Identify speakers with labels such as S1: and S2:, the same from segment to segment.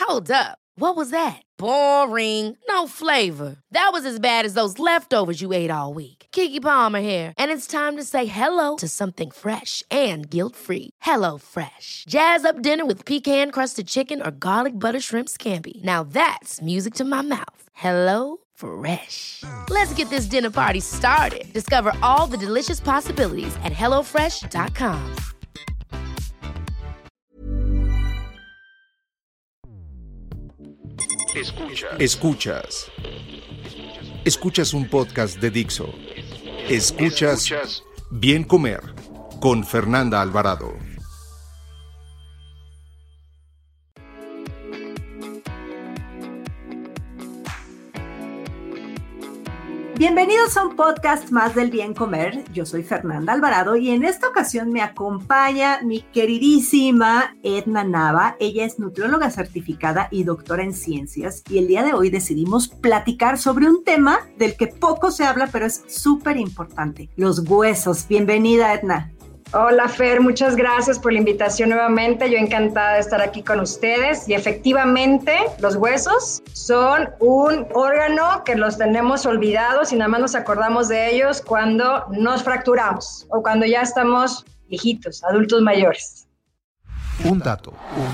S1: Hold up. What was that? Boring. No flavor. That was as bad as those leftovers you ate all week. Keke Palmer here, and it's time to say hello to something fresh and guilt-free. Hello Fresh. Jazz up dinner with pecan-crusted chicken or garlic butter shrimp scampi. Now that's music to my mouth. Hello Fresh. Let's get this dinner party started. Discover all the delicious possibilities at hellofresh.com.
S2: Escuchas un podcast de Dixo. Escuchas Bien Comer con Fernanda Alvarado.
S3: Bienvenidos a un podcast más del Bien Comer. Yo soy Fernanda Alvarado y en esta ocasión me acompaña mi queridísima Edna Nava. Ella es nutrióloga certificada y doctora en ciencias y el día de hoy decidimos platicar sobre un tema del que poco se habla pero es súper importante, los huesos. Bienvenida, Edna.
S4: Hola Fer, muchas gracias por la invitación nuevamente. Yo encantada de estar aquí con ustedes y efectivamente los huesos son un órgano que los tenemos olvidados y nada más nos acordamos de ellos cuando nos fracturamos o cuando ya estamos viejitos, adultos mayores.
S2: Un dato.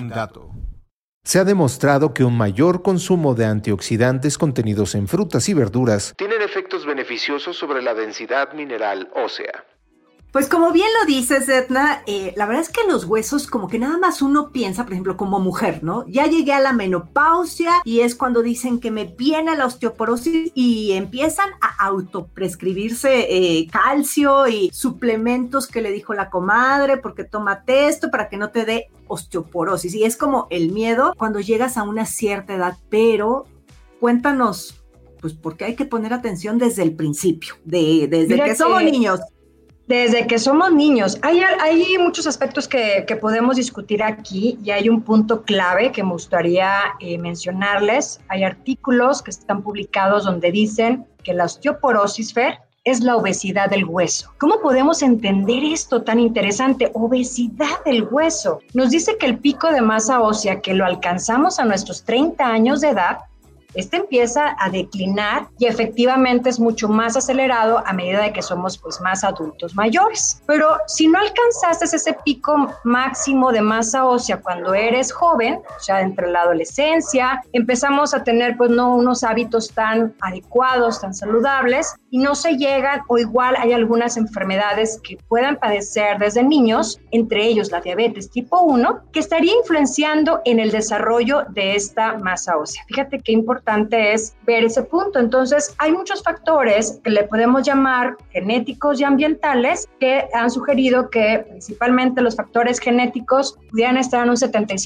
S2: Se ha demostrado que un mayor consumo de antioxidantes contenidos en frutas y verduras tienen efectos beneficiosos sobre la densidad mineral ósea.
S3: Pues como bien lo dices, Edna, la verdad es que los huesos como que nada más uno piensa, por ejemplo, como mujer, ¿no? Ya llegué a la menopausia y es cuando dicen que me viene la osteoporosis y empiezan a autoprescribirse calcio y suplementos que le dijo la comadre porque tómate esto para que no te dé osteoporosis. Y es como el miedo cuando llegas a una cierta edad, pero cuéntanos, pues, ¿por qué hay que poner atención desde el principio, desde que somos niños?
S4: Desde que somos niños. Hay muchos aspectos que podemos discutir aquí y hay un punto clave que me gustaría mencionarles. Hay artículos que están publicados donde dicen que la osteoporosis, Fer, es la obesidad del hueso. ¿Cómo podemos entender esto tan interesante? Obesidad del hueso. Nos dice que el pico de masa ósea que lo alcanzamos a nuestros 30 años de edad, empieza a declinar y efectivamente es mucho más acelerado a medida de que somos pues más adultos mayores. Pero si no alcanzaste ese pico máximo de masa ósea cuando eres joven, o sea, entre la adolescencia, empezamos a tener pues no unos hábitos tan adecuados, tan saludables y no se llegan o igual hay algunas enfermedades que puedan padecer desde niños, entre ellos la diabetes tipo 1, que estaría influenciando en el desarrollo de esta masa ósea. Fíjate qué importante es ver ese punto. Entonces, hay muchos factores que le podemos llamar genéticos y ambientales que han sugerido que principalmente los factores genéticos pudieran estar en un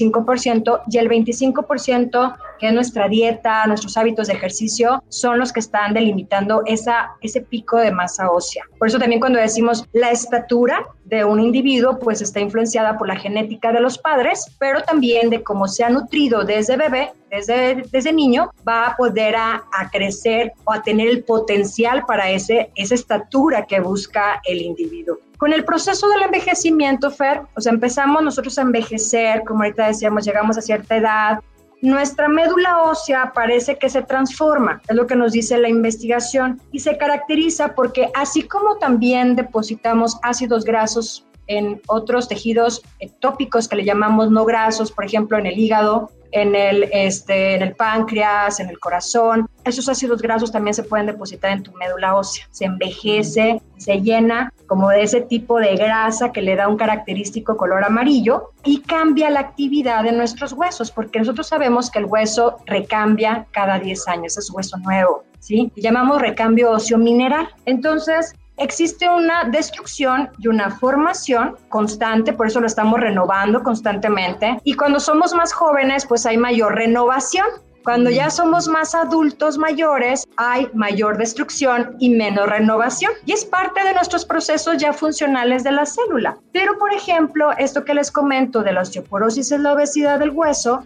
S4: 75% y el 25% que es nuestra dieta, nuestros hábitos de ejercicio, son los que están delimitando ese pico de masa ósea. Por eso también cuando decimos la estatura de un individuo, pues está influenciada por la genética de los padres, pero también de cómo se ha nutrido desde bebé, desde niño, va a poder a crecer o a tener el potencial para esa estatura que busca el individuo. Con el proceso del envejecimiento, Fer, o sea, empezamos nosotros a envejecer, como ahorita decíamos, llegamos a cierta edad, nuestra médula ósea parece que se transforma, es lo que nos dice la investigación, y se caracteriza porque así como también depositamos ácidos grasos en otros tejidos ectópicos que le llamamos no grasos, por ejemplo en el hígado, en el páncreas, en el corazón. Esos ácidos grasos también se pueden depositar en tu médula ósea. Se envejece, se llena como de ese tipo de grasa que le da un característico color amarillo y cambia la actividad de nuestros huesos, porque nosotros sabemos que el hueso recambia cada 10 años, es hueso nuevo, ¿sí? Y llamamos recambio óseo mineral. Entonces, existe una destrucción y una formación constante, por eso lo estamos renovando constantemente. Y cuando somos más jóvenes, pues hay mayor renovación. Cuando ya somos más adultos mayores, hay mayor destrucción y menos renovación. Y es parte de nuestros procesos ya funcionales de la célula. Pero, por ejemplo, esto que les comento de la osteoporosis es la obesidad del hueso,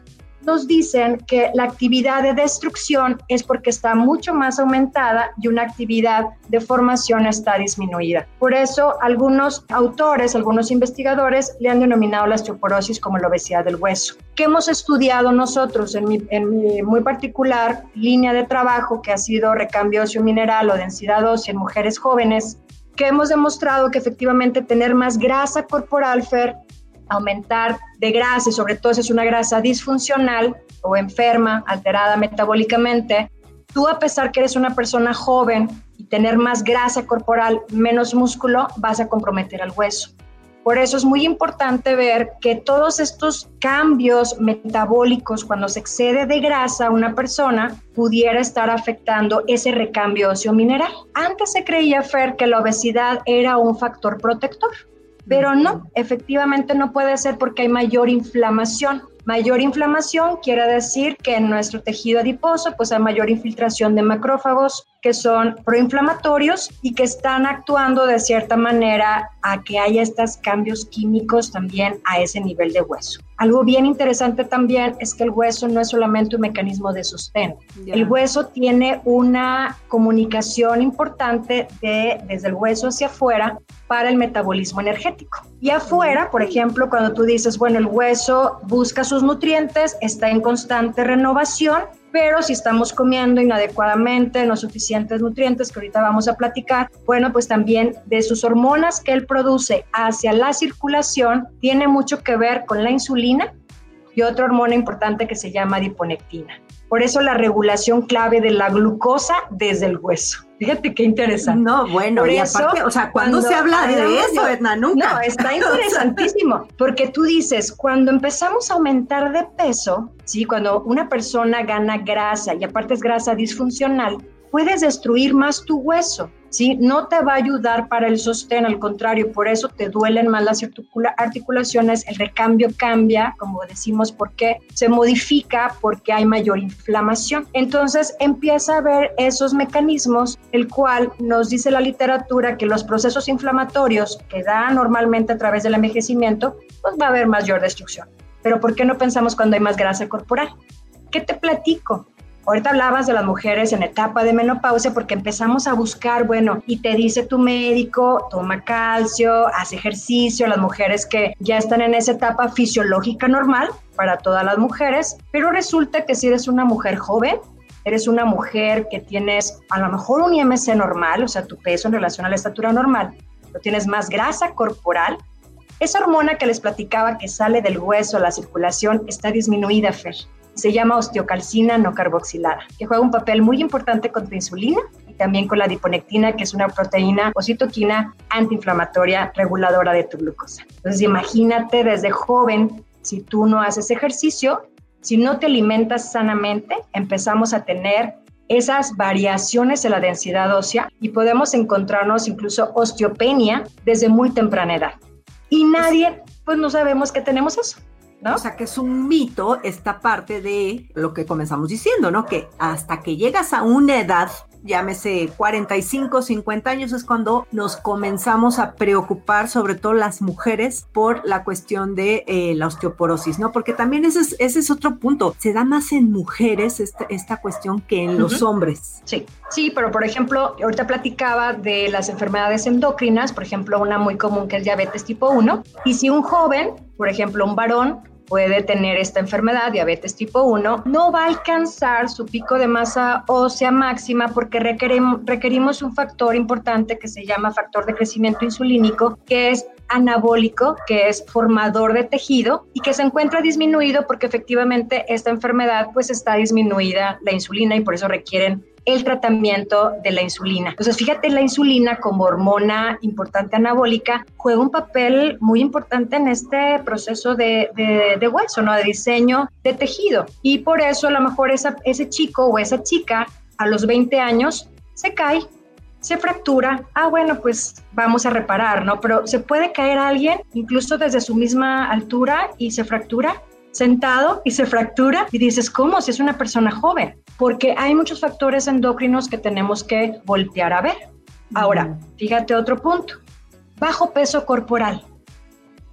S4: nos dicen que la actividad de destrucción es porque está mucho más aumentada y una actividad de formación está disminuida. Por eso algunos autores, algunos investigadores le han denominado la osteoporosis como la obesidad del hueso. ¿Qué hemos estudiado nosotros en mi muy particular línea de trabajo, que ha sido recambio óseo mineral o densidad ósea en mujeres jóvenes? Que hemos demostrado que efectivamente tener más grasa corporal, Fer, aumentar de grasa, y sobre todo si es una grasa disfuncional o enferma, alterada metabólicamente, tú, a pesar que eres una persona joven y tener más grasa corporal, menos músculo, vas a comprometer al hueso. Por eso es muy importante ver que todos estos cambios metabólicos, cuando se excede de grasa a una persona, pudiera estar afectando ese recambio óseo mineral. Antes se creía, Fer, que la obesidad era un factor protector, pero no, efectivamente no puede ser, porque hay mayor inflamación. Mayor inflamación quiere decir que en nuestro tejido adiposo pues hay mayor infiltración de macrófagos, que son proinflamatorios y que están actuando de cierta manera a que haya estos cambios químicos también a ese nivel de hueso. Algo bien interesante también es que el hueso no es solamente un mecanismo de sostén. Yeah. El hueso tiene una comunicación importante desde el hueso hacia afuera para el metabolismo energético. Y afuera, por ejemplo, cuando tú dices, bueno, el hueso busca sus nutrientes, está en constante renovación, pero si estamos comiendo inadecuadamente, no suficientes nutrientes, que ahorita vamos a platicar, bueno, pues también de sus hormonas que él produce hacia la circulación, tiene mucho que ver con la insulina y otra hormona importante que se llama adiponectina. Por eso la regulación clave de la glucosa desde el hueso. Fíjate qué interesante.
S3: No, bueno, por y eso, aparte, o sea, ¿cuándo se habla de eso, Edna? Nunca.
S4: No, está interesantísimo, porque tú dices, cuando empezamos a aumentar de peso, ¿sí? Cuando una persona gana grasa, y aparte es grasa disfuncional, puedes destruir más tu hueso, ¿sí? No te va a ayudar para el sostén, al contrario, por eso te duelen más las articulaciones, el recambio cambia, como decimos, porque se modifica, porque hay mayor inflamación. Entonces empieza a haber esos mecanismos, el cual nos dice la literatura que los procesos inflamatorios que dan normalmente a través del envejecimiento, pues va a haber mayor destrucción. Pero ¿por qué no pensamos cuando hay más grasa corporal? ¿Qué te platico? Ahorita hablabas de las mujeres en etapa de menopausia porque empezamos a buscar, bueno, y te dice tu médico, toma calcio, haz ejercicio, las mujeres que ya están en esa etapa fisiológica normal para todas las mujeres, pero resulta que si eres una mujer joven, eres una mujer que tienes a lo mejor un IMC normal, o sea, tu peso en relación a la estatura normal, pero tienes más grasa corporal, esa hormona que les platicaba que sale del hueso a la circulación está disminuida, Fer. Se llama osteocalcina no carboxilada, que juega un papel muy importante con tu insulina y también con la adiponectina, que es una proteína o citoquina antiinflamatoria reguladora de tu glucosa. Entonces imagínate desde joven, si tú no haces ejercicio, si no te alimentas sanamente, empezamos a tener esas variaciones en la densidad ósea y podemos encontrarnos incluso osteopenia desde muy temprana edad. Y nadie, pues no sabemos que tenemos eso, ¿no?
S3: O sea, que es un mito esta parte de lo que comenzamos diciendo, ¿no? Que hasta que llegas a una edad, llámese 45, 50 años, es cuando nos comenzamos a preocupar, sobre todo las mujeres, por la cuestión de la osteoporosis, ¿no? Porque también ese es otro punto. Se da más en mujeres esta cuestión que en los hombres.
S4: Sí, pero por ejemplo, ahorita platicaba de las enfermedades endocrinas, por ejemplo, una muy común que es diabetes tipo 1, y si un joven, por ejemplo, un varón, puede tener esta enfermedad, diabetes tipo 1, no va a alcanzar su pico de masa ósea máxima porque requerimos un factor importante que se llama factor de crecimiento insulínico, que es anabólico, que es formador de tejido y que se encuentra disminuido porque efectivamente esta enfermedad pues está disminuida la insulina y por eso requieren el tratamiento de la insulina. Entonces, fíjate, la insulina como hormona importante anabólica juega un papel muy importante en este proceso de hueso, ¿no? De diseño de tejido. Y por eso a lo mejor ese chico o esa chica a los 20 años se cae, se fractura. Bueno, pues vamos a reparar, ¿no? Pero se puede caer alguien incluso desde su misma altura y se fractura, sentado y se fractura y dices, ¿cómo? Si es una persona joven. Porque hay muchos factores endocrinos que tenemos que voltear a ver. Ahora, fíjate otro punto. Bajo peso corporal.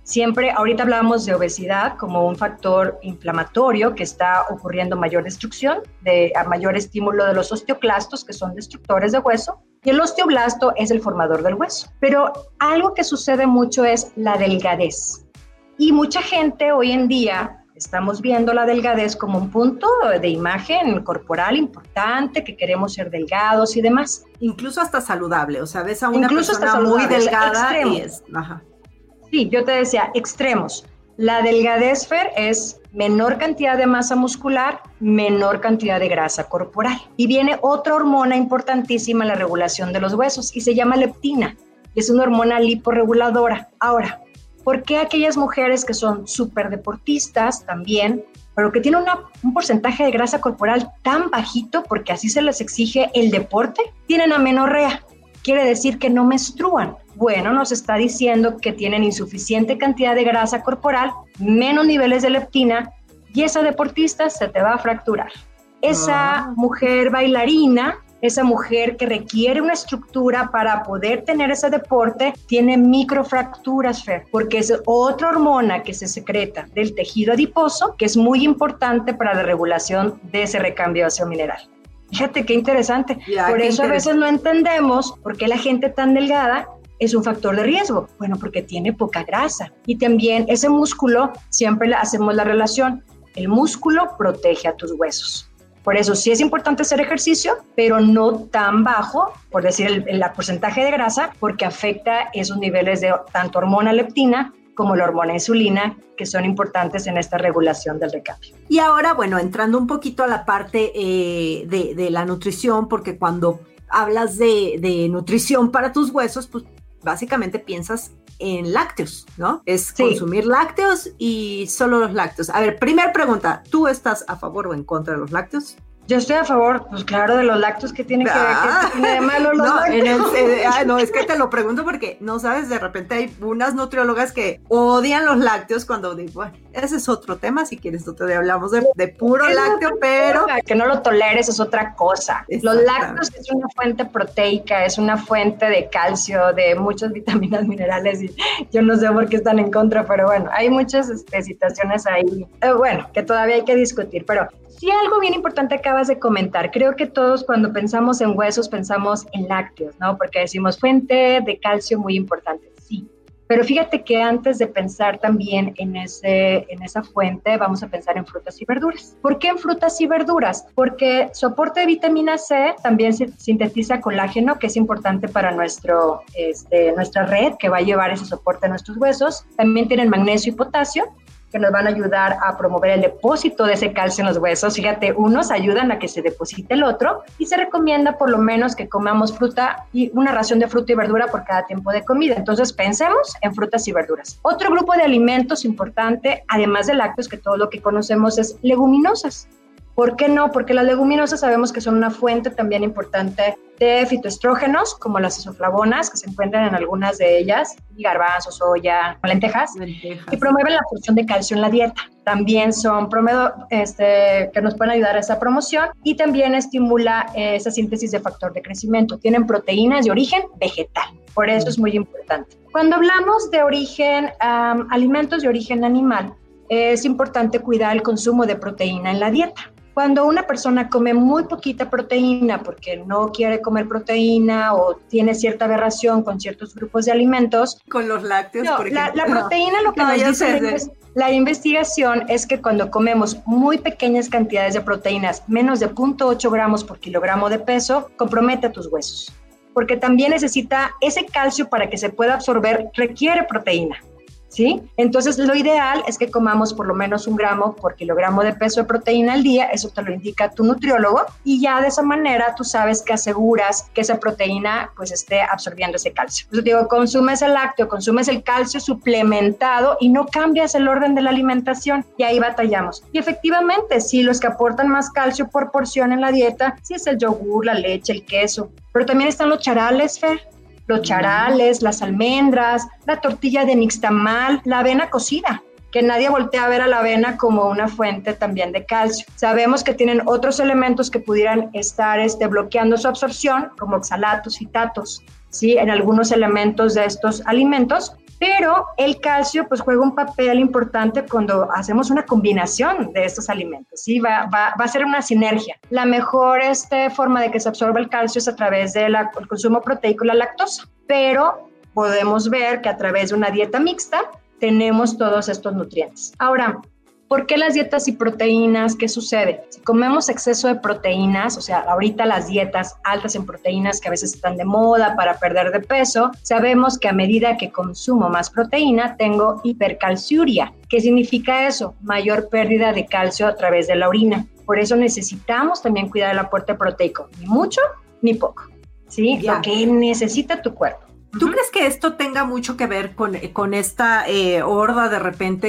S4: Siempre, ahorita hablábamos de obesidad como un factor inflamatorio que está ocurriendo mayor destrucción, a mayor estímulo de los osteoclastos, que son destructores de hueso, y el osteoblasto es el formador del hueso. Pero algo que sucede mucho es la delgadez. Y mucha gente hoy en día estamos viendo la delgadez como un punto de imagen corporal importante, que queremos ser delgados y demás.
S3: Incluso hasta saludable, o sea, ves a una persona muy delgada y es... Ajá.
S4: Sí, yo te decía, extremos. La delgadez, Fer, es menor cantidad de masa muscular, menor cantidad de grasa corporal. Y viene otra hormona importantísima en la regulación de los huesos y se llama leptina. Es una hormona liporreguladora. Ahora, ¿por qué aquellas mujeres que son súper deportistas también, pero que tienen un porcentaje de grasa corporal tan bajito, porque así se les exige el deporte, tienen amenorrea? Quiere decir que no menstruan. Bueno, nos está diciendo que tienen insuficiente cantidad de grasa corporal, menos niveles de leptina, y esa deportista se te va a fracturar. Esa mujer bailarina, esa mujer que requiere una estructura para poder tener ese deporte, tiene microfracturas, Fer, porque es otra hormona que se secreta del tejido adiposo, que es muy importante para la regulación de ese recambio óseo-mineral. Fíjate qué interesante. Por eso a veces no entendemos por qué la gente tan delgada es un factor de riesgo. Bueno, porque tiene poca grasa. Y también ese músculo, siempre hacemos la relación, el músculo protege a tus huesos. Por eso sí es importante hacer ejercicio, pero no tan bajo, por decir el porcentaje de grasa, porque afecta esos niveles de tanto hormona leptina como la hormona insulina, que son importantes en esta regulación del recambio.
S3: Y ahora, bueno, entrando un poquito a la parte de la nutrición, porque cuando hablas de nutrición para tus huesos, pues básicamente piensas en lácteos, ¿no? Es consumir lácteos y solo los lácteos. A ver, primera pregunta, ¿tú estás a favor o en contra de los lácteos?
S4: Yo estoy a favor, pues claro, de los lácteos. Que tiene que tiene de malo los lácteos.
S3: No, es que te lo pregunto porque, no sabes, de repente hay unas nutriólogas que odian los lácteos cuando digo, bueno, ese es otro tema, si quieres otro día hablamos de puro lácteo, pero...
S4: Que no lo toleres es otra cosa. Los lácteos es una fuente proteica, es una fuente de calcio, de muchas vitaminas, minerales, y yo no sé por qué están en contra, pero bueno, hay muchas situaciones ahí, que todavía hay que discutir, pero... Sí, algo bien importante acabas de comentar. Creo que todos cuando pensamos en huesos pensamos en lácteos, ¿no? Porque decimos fuente de calcio muy importante, sí. Pero fíjate que antes de pensar también en esa fuente, vamos a pensar en frutas y verduras. ¿Por qué en frutas y verduras? Porque su aporte de vitamina C también sintetiza colágeno, que es importante para nuestra red, que va a llevar ese soporte a nuestros huesos. También tienen magnesio y potasio, que nos van a ayudar a promover el depósito de ese calcio en los huesos. Fíjate, unos ayudan a que se deposite el otro, y se recomienda por lo menos que comamos fruta y una ración de fruta y verdura por cada tiempo de comida. Entonces pensemos en frutas y verduras. Otro grupo de alimentos importante, además de lácteos, que todo lo que conocemos, es leguminosas. ¿Por qué no? Porque las leguminosas sabemos que son una fuente también importante de fitoestrógenos, como las isoflavonas, que se encuentran en algunas de ellas, y garbanzos, soya, lentejas, y promueven la absorción de calcio en la dieta. También son que nos pueden ayudar a esa promoción, y también estimula esa síntesis de factor de crecimiento. Tienen proteínas de origen vegetal, por eso es muy importante. Cuando hablamos de origen, alimentos de origen animal, es importante cuidar el consumo de proteína en la dieta. Cuando una persona come muy poquita proteína porque no quiere comer proteína o tiene cierta aberración con ciertos grupos de alimentos.
S3: Con los lácteos,
S4: por ejemplo. La proteína, lo que nos dice la investigación es que cuando comemos muy pequeñas cantidades de proteínas, menos de 0.8 gramos por kilogramo de peso, compromete a tus huesos. Porque también necesita ese calcio para que se pueda absorber, requiere proteína. ¿Sí? Entonces lo ideal es que comamos por lo menos 1 gramo por kilogramo de peso de proteína al día. Eso te lo indica tu nutriólogo, y ya de esa manera tú sabes que aseguras que esa proteína pues esté absorbiendo ese calcio. Entonces digo, consumes el lácteo, consumes el calcio suplementado y no cambias el orden de la alimentación, y ahí batallamos. Y efectivamente, sí, los que aportan más calcio por porción en la dieta, sí es el yogur, la leche, el queso, pero también están los charales, Fer. Los charales, las almendras, la tortilla de nixtamal, la avena cocida, que nadie voltea a ver a la avena como una fuente también de calcio. Sabemos que tienen otros elementos que pudieran estar bloqueando su absorción, como oxalatos, fitatos, ¿sí? En algunos elementos de estos alimentos, Pero el calcio pues juega un papel importante cuando hacemos una combinación de estos alimentos, ¿sí? Va a ser una sinergia. La mejor forma de que se absorba el calcio es a través del consumo proteico y la lactosa, pero podemos ver que a través de una dieta mixta tenemos todos estos nutrientes. Ahora, ¿por qué las dietas y proteínas? ¿Qué sucede? Si comemos exceso de proteínas, o sea, ahorita las dietas altas en proteínas que a veces están de moda para perder de peso, sabemos que a medida que consumo más proteína, tengo hipercalciuria. ¿Qué significa eso? Mayor pérdida de calcio a través de la orina. Por eso necesitamos también cuidar el aporte proteico, ni mucho ni poco, ¿sí? Ya. Lo que necesita tu cuerpo.
S3: ¿Tú crees que esto tenga mucho que ver con esta horda de repente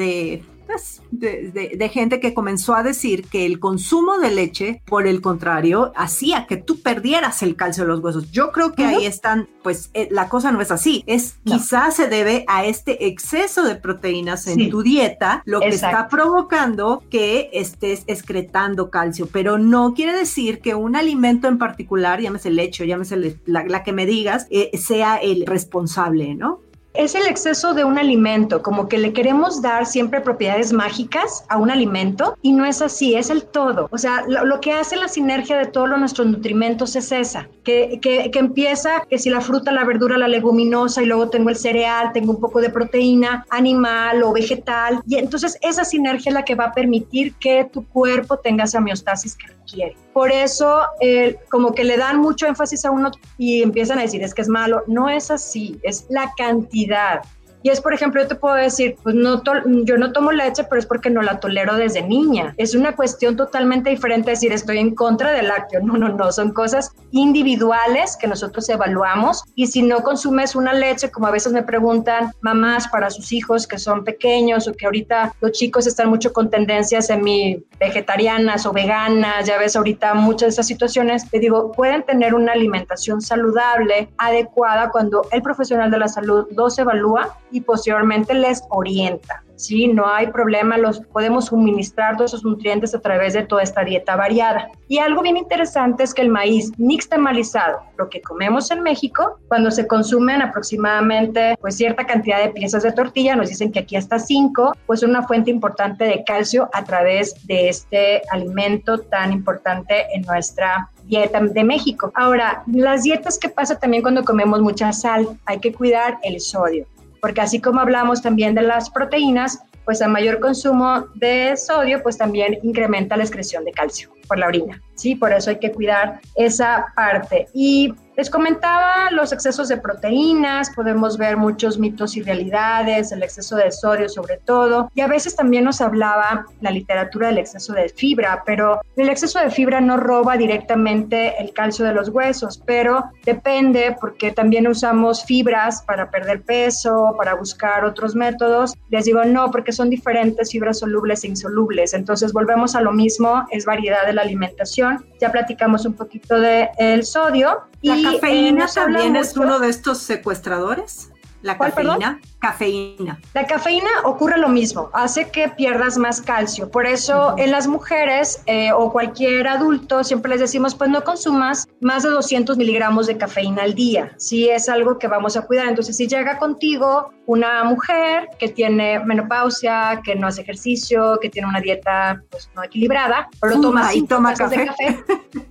S3: de gente que comenzó a decir que el consumo de leche, por el contrario, hacía que tú perdieras el calcio de los huesos? Yo creo que ahí están, pues la cosa no es así. Quizás se debe a este exceso de proteínas en tu dieta, lo que está provocando que estés excretando calcio, pero no quiere decir que un alimento en particular, llámese leche o llámese la que me digas, sea el responsable, ¿no?
S4: Es el exceso de un alimento, como que le queremos dar siempre propiedades mágicas a un alimento y no es así, es el todo. O sea, lo que hace la sinergia de todos nuestros nutrimentos es esa, que empieza, que si la fruta, la verdura, la leguminosa y luego tengo el cereal, tengo un poco de proteína animal o vegetal y entonces esa sinergia es la que va a permitir que tu cuerpo tenga esa homeostasis que requiere. Por eso, como que le dan mucho énfasis a uno y empiezan a decir, es que es malo. No es así, es la cantidad. Y es, por ejemplo, yo te puedo decir, pues yo no tomo leche, pero es porque no la tolero desde niña. Es una cuestión totalmente diferente decir, estoy en contra del lácteo. No, son cosas individuales que nosotros evaluamos. Y si no consumes una leche, como a veces me preguntan mamás para sus hijos que son pequeños o que ahorita los chicos están mucho con tendencias semi-vegetarianas o veganas, ya ves ahorita muchas de esas situaciones, le digo, pueden tener una alimentación saludable, adecuada, cuando el profesional de la salud los evalúa y posteriormente les orienta, ¿sí? No hay problema, podemos suministrar todos esos nutrientes a través de toda esta dieta variada. Y algo bien interesante es que el maíz nixtamalizado, lo que comemos en México, cuando se consumen aproximadamente pues cierta cantidad de piezas de tortilla, nos dicen que aquí hasta 5, pues es una fuente importante de calcio a través de este alimento tan importante en nuestra dieta de México. Ahora, las dietas, ¿qué pasa también cuando comemos mucha sal? Hay que cuidar el sodio, porque así como hablamos también de las proteínas, pues a mayor consumo de sodio, pues también incrementa la excreción de calcio por la orina, ¿sí? Por eso hay que cuidar esa parte. Y les comentaba los excesos de proteínas, podemos ver muchos mitos y realidades, el exceso de sodio sobre todo, y a veces también nos hablaba la literatura del exceso de fibra, pero el exceso de fibra no roba directamente el calcio de los huesos, pero depende porque también usamos fibras para perder peso, para buscar otros métodos. Les digo no, porque son diferentes fibras solubles e insolubles, entonces volvemos a lo mismo, es variedad de la alimentación. Ya platicamos un poquito del sodio.
S3: ¿La cafeína también es uno de estos secuestradores? ¿La cafeína?
S4: Perdón?
S3: Cafeína.
S4: La cafeína ocurre lo mismo, hace que pierdas más calcio. Por eso en las mujeres o cualquier adulto siempre les decimos, pues no consumas más de 200 miligramos de cafeína al día. Sí, es algo que vamos a cuidar. Entonces, si llega contigo una mujer que tiene menopausia, que no hace ejercicio, que tiene una dieta pues no equilibrada, pero toma 5 tazas de café.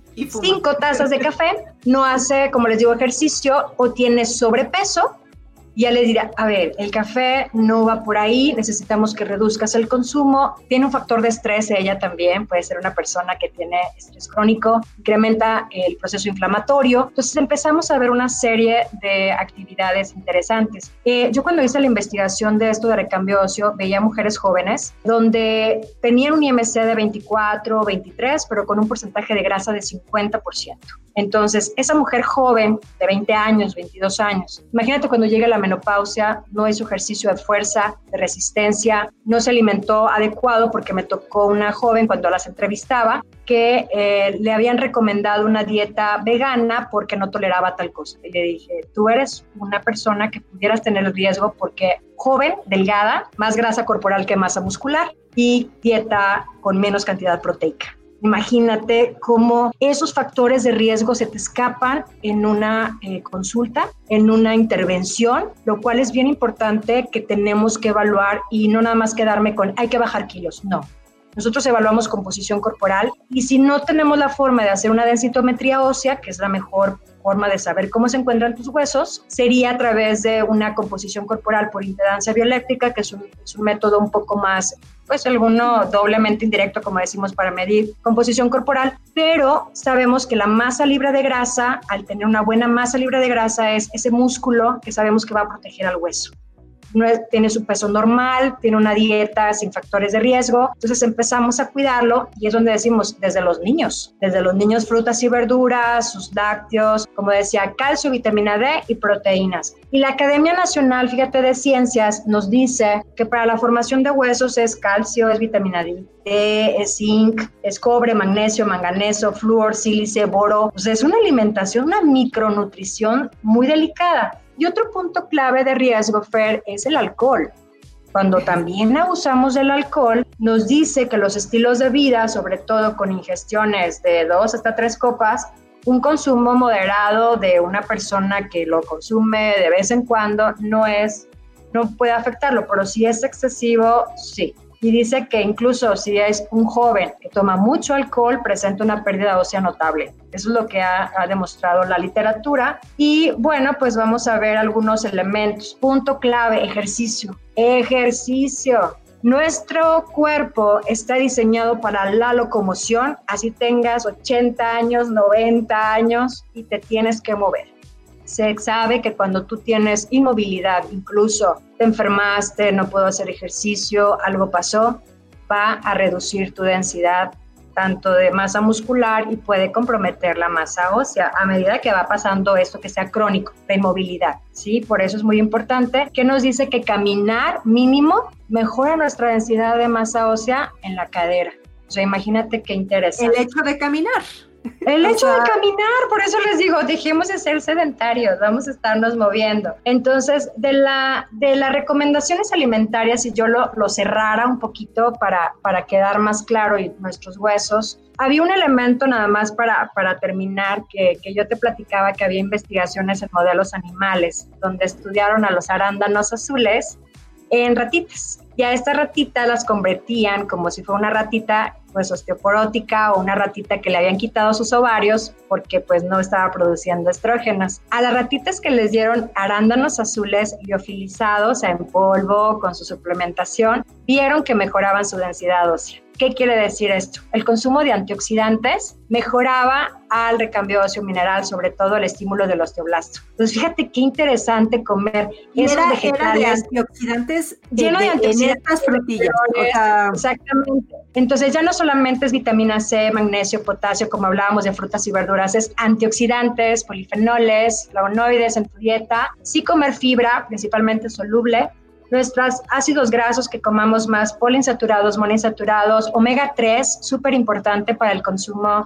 S4: 5 tazas de café, no hace, como les digo, ejercicio o tiene sobrepeso, ya le dirá, a ver, el café no va por ahí, necesitamos que reduzcas el consumo. Tiene un factor de estrés ella también, puede ser una persona que tiene estrés crónico, incrementa el proceso inflamatorio. Entonces empezamos a ver una serie de actividades interesantes. Yo cuando hice la investigación de esto de recambio óseo, veía mujeres jóvenes donde tenían un IMC de 24 o 23, pero con un porcentaje de grasa de 50%. Entonces, esa mujer joven de 20 años, 22 años, imagínate cuando llegue la menopausia, no hizo ejercicio de fuerza, de resistencia, no se alimentó adecuado, porque me tocó una joven cuando las entrevistaba que le habían recomendado una dieta vegana porque no toleraba tal cosa. Y le dije, tú eres una persona que pudieras tener el riesgo porque joven, delgada, más grasa corporal que masa muscular y dieta con menos cantidad proteica. Imagínate cómo esos factores de riesgo se te escapan en una consulta, en una intervención, lo cual es bien importante que tenemos que evaluar y no nada más quedarme con hay que bajar kilos, no. Nosotros evaluamos composición corporal y si no tenemos la forma de hacer una densitometría ósea, que es la mejor forma de saber cómo se encuentran tus huesos, sería a través de una composición corporal por impedancia bioeléctrica, que es un método un poco más, pues alguno doblemente indirecto, como decimos, para medir composición corporal, pero sabemos que la masa libre de grasa, al tener una buena masa libre de grasa, es ese músculo que sabemos que va a proteger al hueso. Tiene su peso normal, tiene una dieta sin factores de riesgo, entonces empezamos a cuidarlo y es donde decimos desde los niños frutas y verduras, sus lácteos, como decía, calcio, vitamina D y proteínas. Y la Academia Nacional, fíjate, de Ciencias nos dice que para la formación de huesos es calcio, es vitamina D, es zinc, es cobre, magnesio, manganeso, flúor, sílice, boro. O sea, es una alimentación, una micronutrición muy delicada. Y otro punto clave de riesgo, Fer, es el alcohol. Cuando también abusamos del alcohol, nos dice que los estilos de vida, sobre todo con ingestiones de 2 hasta 3 copas, un consumo moderado de una persona que lo consume de vez en cuando no puede afectarlo, pero si es excesivo, sí. Y dice que incluso si es un joven que toma mucho alcohol, presenta una pérdida ósea notable. Eso es lo que ha demostrado la literatura. Y bueno, pues vamos a ver algunos elementos. Punto clave, ejercicio. Ejercicio. Nuestro cuerpo está diseñado para la locomoción, así tengas 80 años, 90 años y te tienes que mover. Se sabe que cuando tú tienes inmovilidad, incluso te enfermaste, no puedo hacer ejercicio, algo pasó, va a reducir tu densidad tanto de masa muscular y puede comprometer la masa ósea a medida que va pasando esto que sea crónico, la inmovilidad, ¿sí? Por eso es muy importante que nos dice que caminar mínimo mejora nuestra densidad de masa ósea en la cadera. O sea, imagínate qué interesante.
S3: El hecho de caminar.
S4: El hecho de caminar, por eso les digo, dejemos de ser sedentarios, vamos a estarnos moviendo. Entonces, de las recomendaciones alimentarias, si yo lo cerrara un poquito para quedar más claro y nuestros huesos, había un elemento nada más para terminar que yo te platicaba que había investigaciones en modelos animales, donde estudiaron a los arándanos azules en ratitas. Y a estas ratitas las convertían como si fuera una ratita pues osteoporótica o una ratita que le habían quitado sus ovarios porque pues no estaba produciendo estrógenos. A las ratitas que les dieron arándanos azules liofilizados, o sea, en polvo, con su suplementación, vieron que mejoraban su densidad ósea. ¿Qué quiere decir esto? El consumo de antioxidantes mejoraba al recambio óseo mineral, sobre todo el estímulo del osteoblasto. Entonces, fíjate qué interesante comer esos vegetales.
S3: Era de antioxidantes
S4: lleno de antioxidantes
S3: en estas frutillas.
S4: O sea, exactamente. Entonces, ya no solamente es vitamina C, magnesio, potasio, como hablábamos de frutas y verduras, es antioxidantes, polifenoles, flavonoides en tu dieta. Sí comer fibra, principalmente soluble. Nuestros ácidos grasos que comamos más, poliinsaturados, monoinsaturados, omega 3, súper importante para el consumo,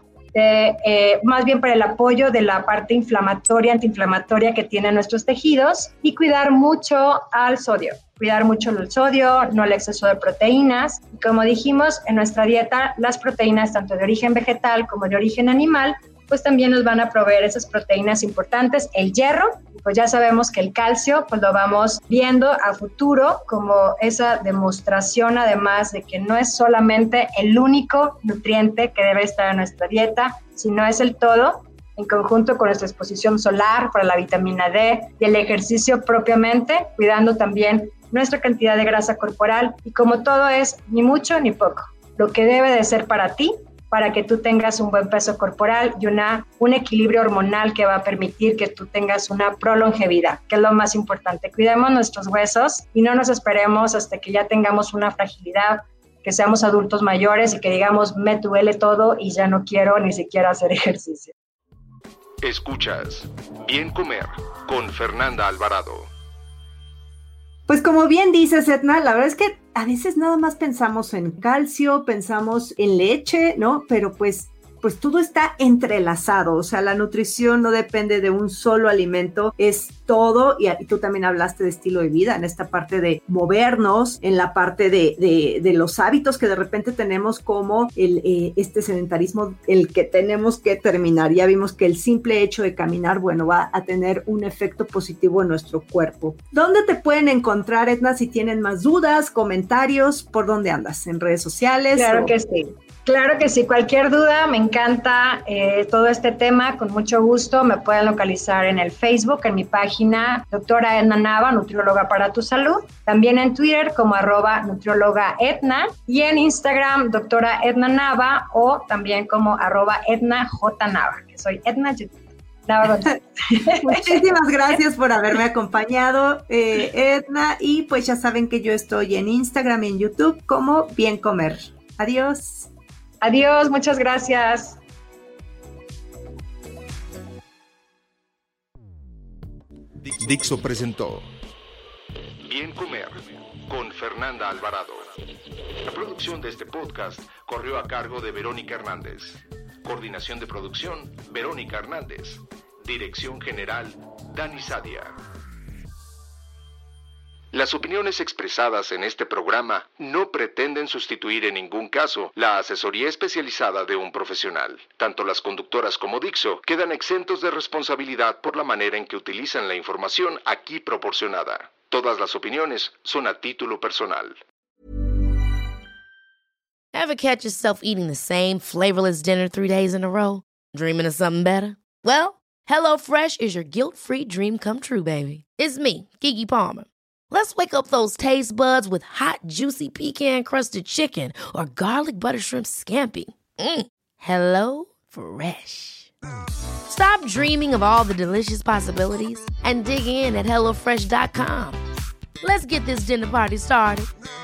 S4: más bien para el apoyo de la parte inflamatoria, antiinflamatoria que tienen nuestros tejidos, y cuidar mucho al sodio. Cuidar mucho el sodio, no el exceso de proteínas. Y como dijimos, en nuestra dieta, las proteínas, tanto de origen vegetal como de origen animal, pues también nos van a proveer esas proteínas importantes. El hierro, pues ya sabemos que el calcio, pues lo vamos viendo a futuro como esa demostración, además de que no es solamente el único nutriente que debe estar en nuestra dieta, sino es el todo, en conjunto con nuestra exposición solar para la vitamina D y el ejercicio propiamente, cuidando también nuestra cantidad de grasa corporal. Y como todo es ni mucho ni poco, lo que debe de ser para ti, para que tú tengas un buen peso corporal y un equilibrio hormonal que va a permitir que tú tengas una prolongevidad, que es lo más importante. Cuidemos nuestros huesos y no nos esperemos hasta que ya tengamos una fragilidad, que seamos adultos mayores y que digamos, me duele todo y ya no quiero ni siquiera hacer ejercicio.
S2: Escuchas Bien Comer con Fernanda Alvarado.
S3: Pues como bien dices, Etna, la verdad es que a veces nada más pensamos en calcio, pensamos en leche, ¿no? Pero pues todo está entrelazado, o sea, la nutrición no depende de un solo alimento, es todo, y tú también hablaste de estilo de vida, en esta parte de movernos, en la parte de los hábitos que de repente tenemos, como este sedentarismo, el que tenemos que terminar. Ya vimos que el simple hecho de caminar, bueno, va a tener un efecto positivo en nuestro cuerpo. ¿Dónde te pueden encontrar, Edna, si tienen más dudas, comentarios? ¿Por dónde andas? ¿En redes sociales?
S4: Claro que sí. Claro que sí, cualquier duda, me encanta todo este tema, con mucho gusto me pueden localizar en el Facebook, en mi página Doctora Edna Nava, Nutrióloga para tu Salud, también en Twitter como @nutriólogaedna y en Instagram Doctora Edna Nava o también como @EdnaJNava, que soy Edna Nava.
S3: Muchísimas gracias por haberme acompañado, Edna, y pues ya saben que yo estoy en Instagram y en YouTube como Bien Comer. Adiós.
S4: Adiós, muchas gracias.
S2: Dixo presentó
S5: Bien Comer con Fernanda Alvarado. La producción de este podcast corrió a cargo de Verónica Hernández. Coordinación de producción, Verónica Hernández. Dirección general, Dani Sadia. Las opiniones expresadas en este programa no pretenden sustituir en ningún caso la asesoría especializada de un profesional. Tanto las conductoras como Dixo quedan exentos de responsabilidad por la manera en que utilizan la información aquí proporcionada. Todas las opiniones son a título personal.
S1: Ever catch yourself eating the same flavorless dinner 3 days in a row? Dreaming of something better? Well, HelloFresh is your guilt-free dream come true, baby. It's me, Keke Palmer. Let's wake up those taste buds with hot, juicy pecan-crusted chicken or garlic butter shrimp scampi. Hello Fresh. Stop dreaming of all the delicious possibilities and dig in at HelloFresh.com. Let's get this dinner party started.